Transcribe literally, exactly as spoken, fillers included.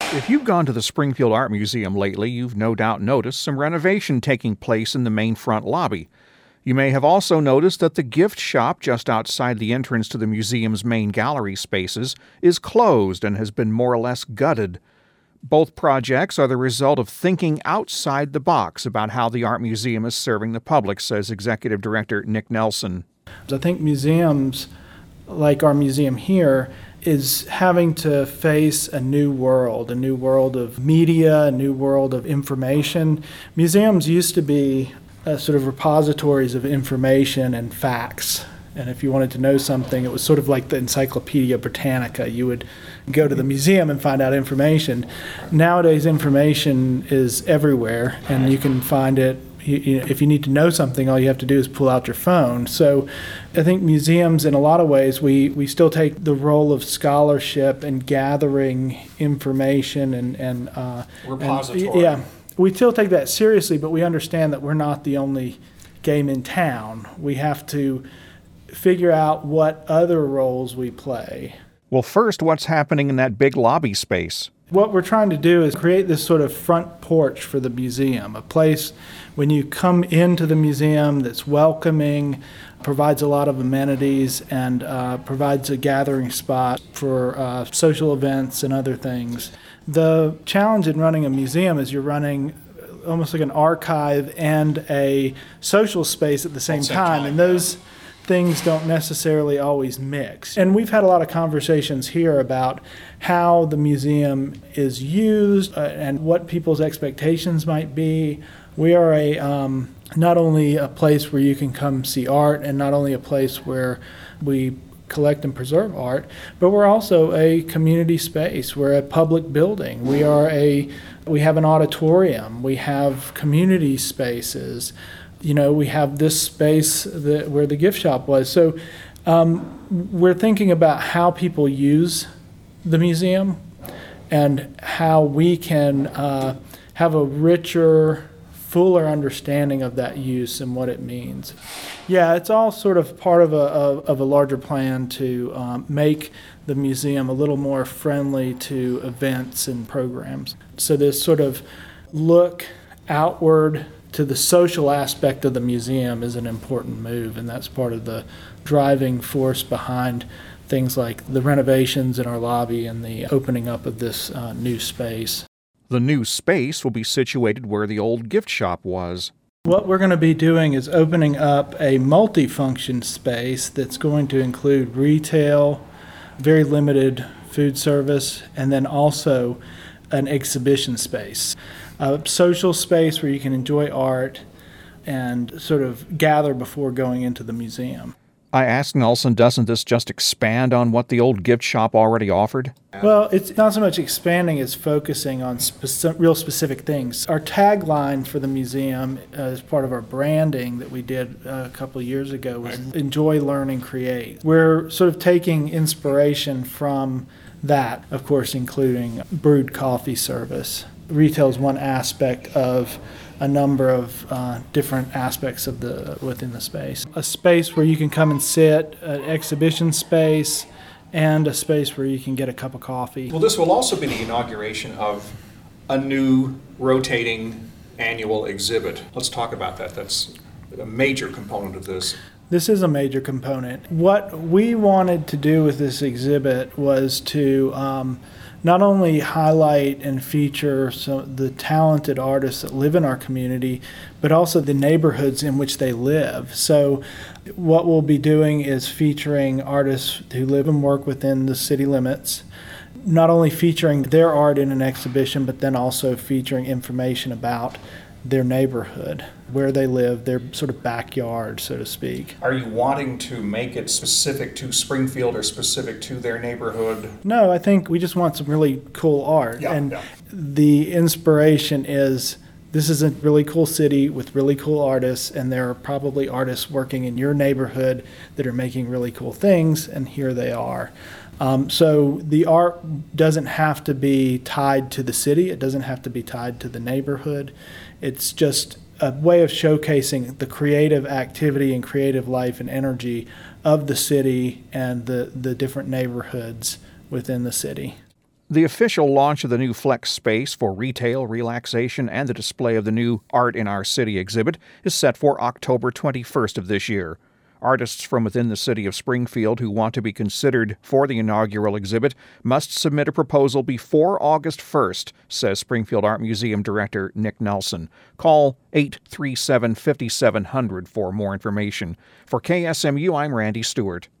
If you've gone to the Springfield Art Museum lately, you've no doubt noticed some renovation taking place in the main front lobby. You may have also noticed that the gift shop just outside the entrance to the museum's main gallery spaces is closed and has been more or less gutted. Both projects are the result of thinking outside the box about how the art museum is serving the public, says Executive Director Nick Nelson. I think museums, like our museum here, is having to face a new world, a new world of media, a new world of information. Museums used to be uh, sort of repositories of information and facts. And if you wanted to know something, it was sort of like the Encyclopedia Britannica. You would go to the museum and find out information. Nowadays, information is everywhere, and you can find it. You, you know, if you need to know something, all you have to do is pull out your phone. So I think museums, in a lot of ways, we, we still take the role of scholarship and gathering information and... and uh, Repository. And, yeah, we still take that seriously, but we understand that we're not the only game in town. We have to figure out what other roles we play. Well, first, what's happening in that big lobby space? What we're trying to do is create this sort of front porch for the museum, a place when you come into the museum that's welcoming, provides a lot of amenities, and uh, provides a gathering spot for uh, social events and other things. The challenge in running a museum is you're running almost like an archive and a social space at the same, same time, time, and those things don't necessarily always mix. And we've had a lot of conversations here about how the museum is used uh, and what people's expectations might be. We are a um, not only a place where you can come see art and not only a place where we collect and preserve art, but we're also a community space. We're a public building. We are a we have an auditorium. We have community spaces. You know, we have this space that, where the gift shop was. So um, we're thinking about how people use the museum and how we can uh, have a richer, fuller understanding of that use and what it means. Yeah, it's all sort of part of a, of, of a larger plan to um, make the museum a little more friendly to events and programs. So this sort of look outward to the social aspect of the museum is an important move, and that's part of the driving force behind things like the renovations in our lobby and the opening up of this uh, new space. The new space will be situated where the old gift shop was. What we're going to be doing is opening up a multifunction space that's going to include retail, very limited food service, and then also an exhibition space. A social space where you can enjoy art and sort of gather before going into the museum. I asked Nelson, doesn't this just expand on what the old gift shop already offered? Well, it's not so much expanding as focusing on speci- real specific things. Our tagline for the museum, uh, as part of our branding that we did uh, a couple of years ago, was enjoy, learn, and create. We're sort of taking inspiration from that, of course, including brewed coffee service. Retail is one aspect of a number of uh, different aspects of the within the space. A space where you can come and sit, an exhibition space, and a space where you can get a cup of coffee. Well, this will also be the inauguration of a new rotating annual exhibit. Let's talk about that. That's a major component of this. This is a major component. What we wanted to do with this exhibit was to um, not only highlight and feature some, the talented artists that live in our community, but also the neighborhoods in which they live. So what we'll be doing is featuring artists who live and work within the city limits, not only featuring their art in an exhibition, but then also featuring information about their neighborhood, where they live, their sort of backyard, so to speak. Are you wanting to make it specific to Springfield or specific to their neighborhood? No, I think we just want some really cool art. Yeah, and yeah. The inspiration is this is a really cool city with really cool artists, and there are probably artists working in your neighborhood that are making really cool things, and here they are. Um, so the art doesn't have to be tied to the city. It doesn't have to be tied to the neighborhood. It's just a way of showcasing the creative activity and creative life and energy of the city and the, the different neighborhoods within the city. The official launch of the new Flex space for retail, relaxation, and the display of the new Art in Our City exhibit is set for October twenty-first of this year. Artists from within the city of Springfield who want to be considered for the inaugural exhibit must submit a proposal before August first, says Springfield Art Museum Director Nick Nelson. Call eight three seven, five seven zero zero for more information. For K S M U, I'm Randy Stewart.